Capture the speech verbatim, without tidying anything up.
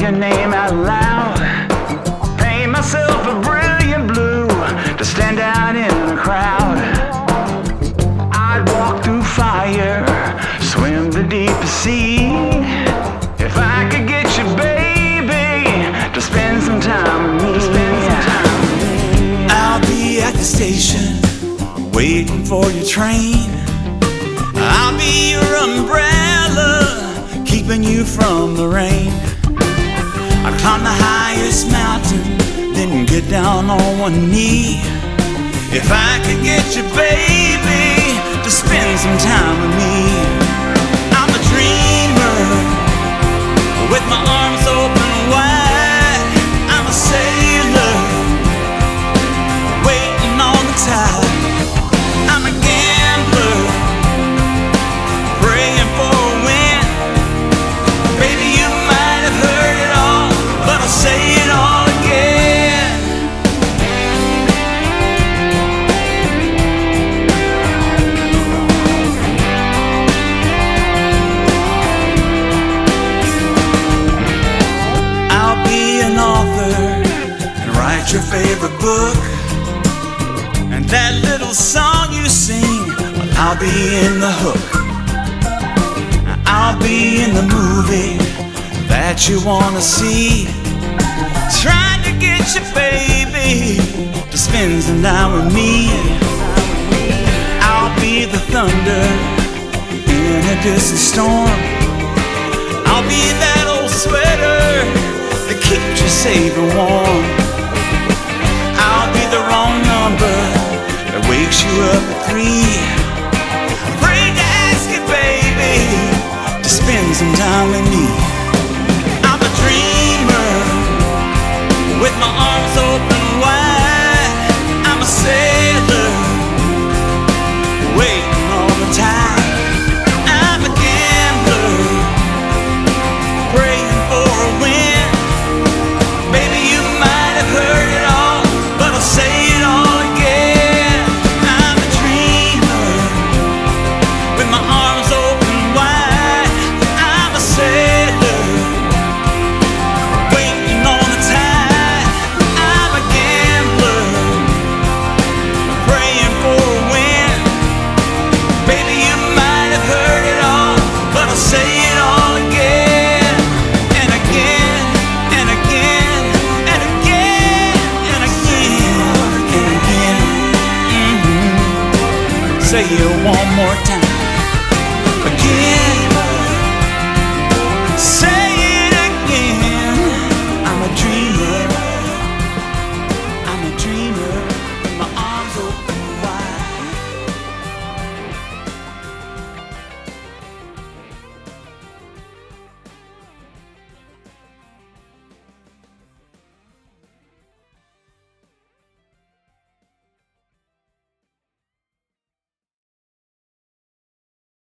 your name out loud. Paint myself a brilliant blue to stand out in a crowd. I'd walk through fire, swim the deepest sea, if I could get you, baby, to spend some time with me. Spend some time with me. I'll be at the station waiting for your train. I'll be your umbrella, keeping you from the rain. I'll climb the highest mountain, then get down on one knee, if I could get you, baby, to spend some time with me. I'm a dreamer with my arms open wide. I'm a sailor waiting on the tide. I'm a gambler praying for a win. Baby, you might have heard it all, but I'll say it all again. I'll be an author and write your favorite book, and that little song you sing, I'll be in the hook. I'll be in the movie that you wanna see, trying to get you, baby, to spend some time with me. I'll be the thunder in a distant storm. I'll be that old sweater that keeps you safe and warm. I'll be the wrong number that wakes you up at three. I'm afraid to ask you, baby, to spend some time with me. I'm a dreamer with my arms open wide. I'm a sailor waiting on the tide. I'm a gambler praying for a win. Baby, you might have heard it all, but I'll say it all again. I'm a dreamer with my arms open wide. I'm a sailor waiting on the tide. I'm a gambler praying for a win. Baby, you might have heard it all, but I'll say it all again and again and again and again and again and again. Mm-hmm. Say it one more time.